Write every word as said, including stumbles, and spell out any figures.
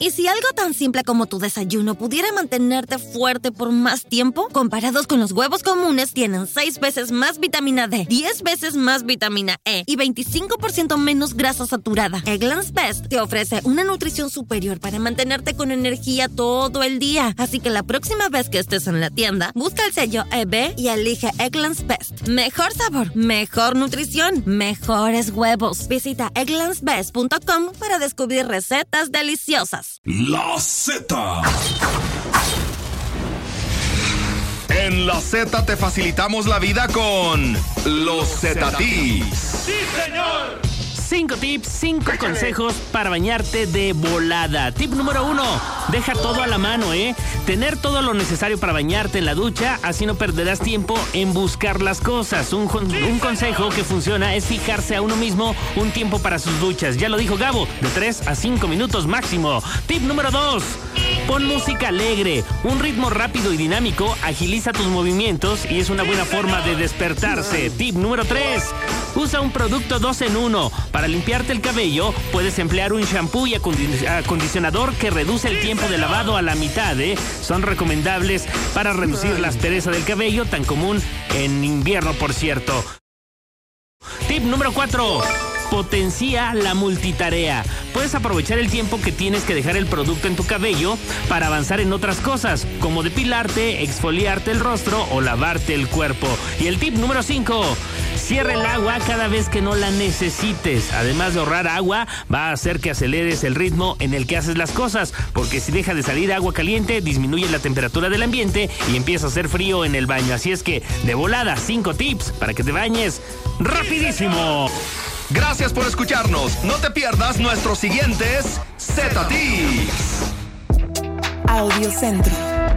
¿Y si algo tan simple como tu desayuno pudiera mantenerte fuerte por más tiempo? Comparados con los huevos comunes, tienen seis veces más vitamina D, diez veces más vitamina E y veinticinco por ciento menos grasa saturada. Eggland's Best te ofrece una nutrición superior para mantenerte con energía todo el día. Así que la próxima vez que estés en la tienda, busca el sello E B y elige Eggland's Best. Mejor sabor, mejor nutrición, mejores huevos. Visita egglands best punto com para descubrir recetas deliciosas. La Z. En la Z te facilitamos la vida con los Z-Tips. ¡Sí, señor! Cinco tips, cinco consejos para bañarte de volada. Tip número uno, deja todo a la mano, ¿eh? Tener todo lo necesario para bañarte en la ducha, así no perderás tiempo en buscar las cosas. Un, un consejo que funciona es fijarse a uno mismo un tiempo para sus duchas. Ya lo dijo Gabo, de tres a cinco minutos máximo. Tip número dos, pon música alegre. Un ritmo rápido y dinámico agiliza tus movimientos y es una buena forma de despertarse. Tip número tres, usa un producto dos en uno. Para limpiarte el cabello, puedes emplear un shampoo y acondicionador que reduce el tiempo de lavado a la mitad, ¿eh? Son recomendables para reducir la aspereza del cabello, tan común en invierno, por cierto. Tip número cuatro. Potencia la multitarea. Puedes aprovechar el tiempo que tienes que dejar el producto en tu cabello para avanzar en otras cosas, como depilarte, exfoliarte el rostro o lavarte el cuerpo. Y el tip número cinco. Cierra el agua cada vez que no la necesites. Además de ahorrar agua, va a hacer que aceleres el ritmo en el que haces las cosas, porque si deja de salir agua caliente, disminuye la temperatura del ambiente y empieza a hacer frío en el baño. Así es que, de volada, cinco tips para que te bañes rapidísimo. Gracias por escucharnos. No te pierdas nuestros siguientes Z-Tips. Audio Centro.